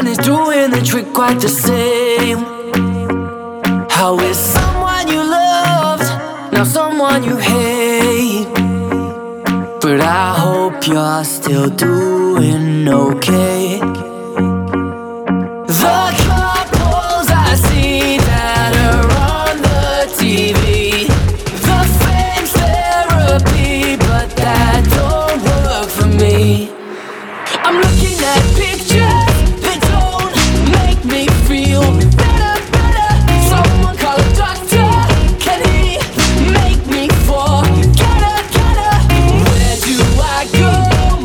is doing the trick quite the same. How is someone you loved now someone you hate? But I hope you're still doing okay.